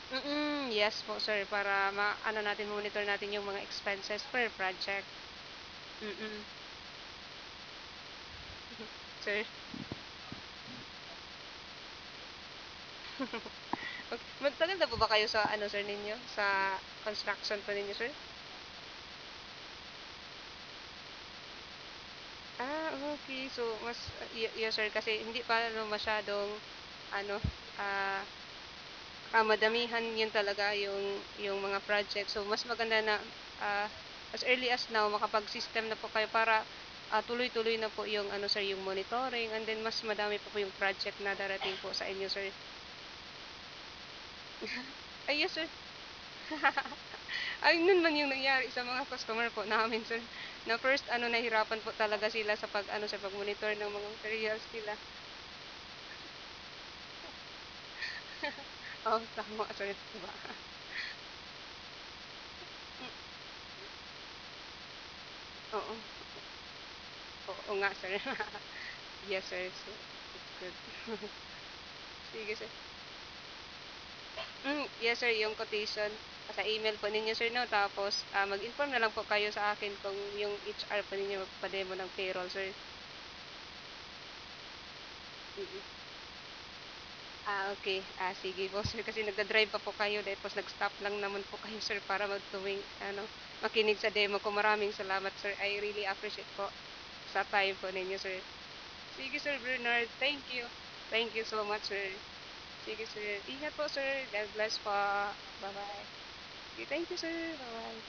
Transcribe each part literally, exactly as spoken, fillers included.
Mm, yes po sir, para ma-ano natin, monitor natin yung mga expenses per project. Mm. Sir. Ok, matagal na po ba kayo sa ano sir ninyo, sa construction po ninyo sir? Ah, okey. So mas ye yes sir, kasi hindi pa ano masyadong ano, ah, ah, madamihan 'yun talaga yung yung mga project. So mas maganda na, ah, as early as now makapag-system na po kayo para, ah, tuloy-tuloy na po yung ano sir, yung monitoring and then mas madami pa po yung project na darating po sa inyo sir. Ay yes sir. Ay yun man yung nangyari sa mga customer po namin sir, na first ano nahirapan po talaga sila sa pag-ano, sa pag-monitor ng mga materials nila. Oo, tama sir, 'di ba? Hmm. Oo. Oo nga sir. Yes sir, so it's good. Sige sir. Hmm, yes sir, yung quotation sa email po ninyo sir 'no, tapos, ah, mag-inform na lang po kayo sa akin kung yung H R po ninyo magpapa-demo ng payroll sir. Mm. Ah, okey. Ah, sige po sir, kasi nagda-drive pa po kayo tapos nag-stop lang naman po kayo sir para mag tuwing ano, makinig sa demo ko. Maraming salamat sir, I really appreciate po sa time po ninyo sir. Sige sir Bernard, thank you. Thank you so much sir. Sige sir, ingat po sir, God bless po. Ba-bye. Sige, thank you sir, ba-bye.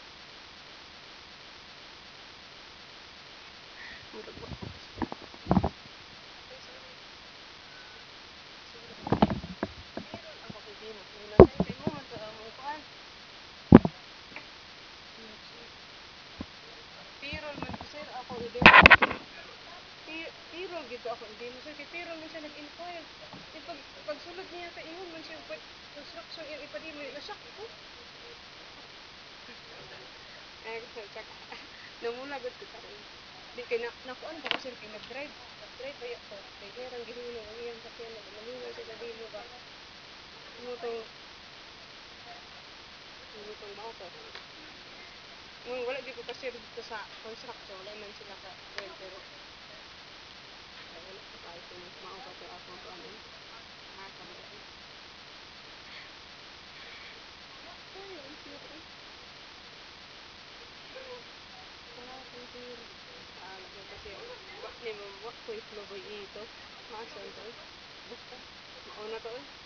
Murag wa focus. Ay sorry. Sorry. Meron ako kay demo muna sir, kay mo man to among kuan. Payroll man to sir, ako i-demo. Pi payroll gid ako i-demo sir, kay payroll man siya nag-inquire. Eh pag pagsulod niya yata ingon man siya pag construction yung ipa-demo, na-shock ko. Ay tsaka namula gud ko karon. Di kay na nakuan ko sir kay nag-drive. Nag-drive baya ko. Kay iyang gihimo ang iyang sakyanan nalingaw siya sa demo ba. Ano tong ano tong bata. Nung wala gyud ko kasi dito sa construction, wala man sila ka well, pero ay, wala pa kayo kung mao ba to ako ko ano. Nakakabait. Ay, ang cute eh. Wala akong pera. Alam mo kasi, wa ni mo wa ko'y flow boy ito. Masan to? Basta, mauna to eh.